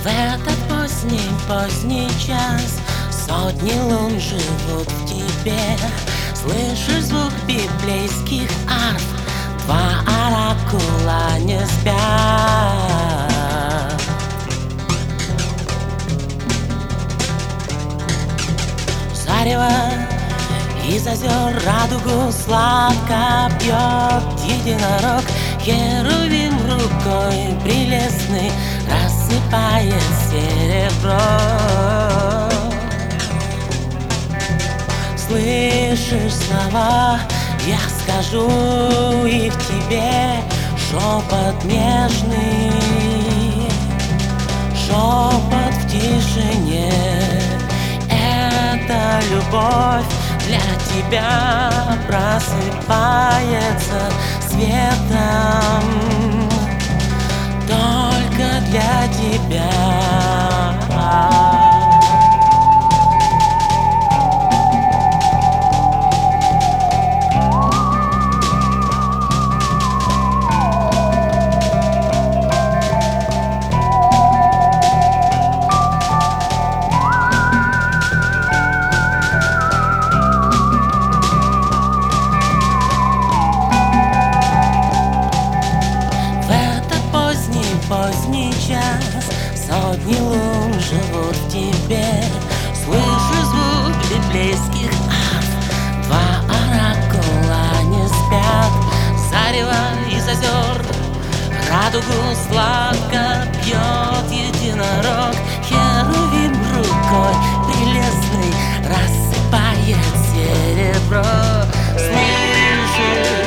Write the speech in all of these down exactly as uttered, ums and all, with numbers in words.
этот поздний, поздний час сотни лун живут в тебе. Слышишь звук библейских арф, два оракула не спят. Зарево из озер радугу сладко пьет единорог. Херувим рукой прелестный рассыпает серебро. Слышишь слова, я скажу их тебе, шепот нежный, шепот в тишине. Это любовь для тебя просыпается светом, только для тебя. Поздний час, сотни лун живут в тебе. Слышу звук библейских арф, два оракула не спят. Зарево из озер радугу сладко пьет единорог. Херувим рукой прелестный рассыпает серебро. Слышишь?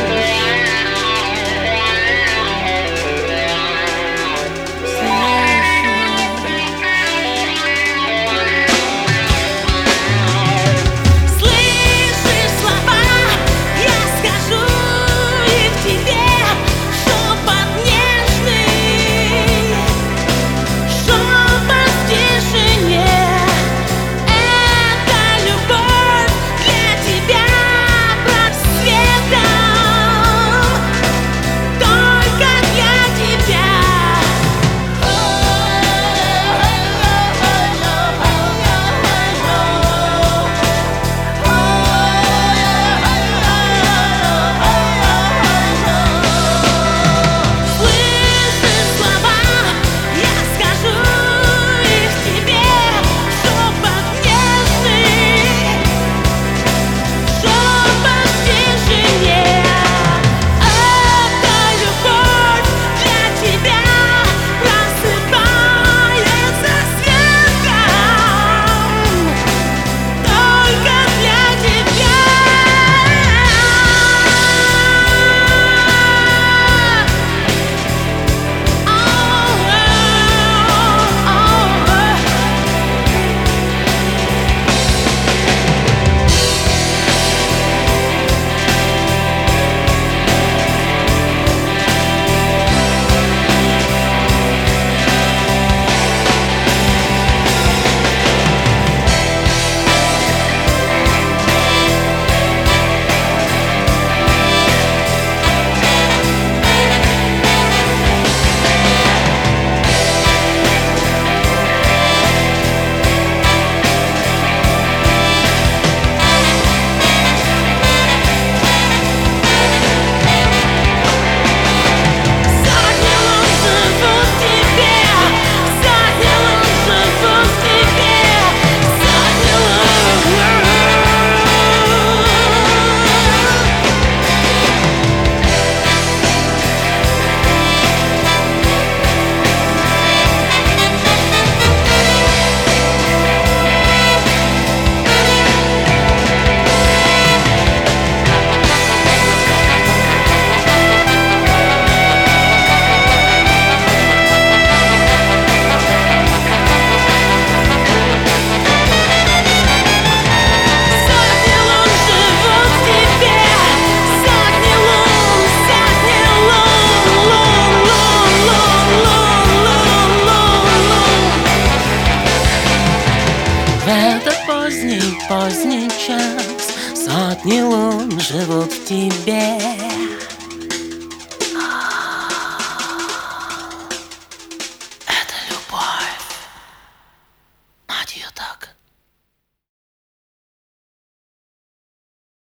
Поздний, поздний час, сотни лун живут в тебе. Это любовь. так.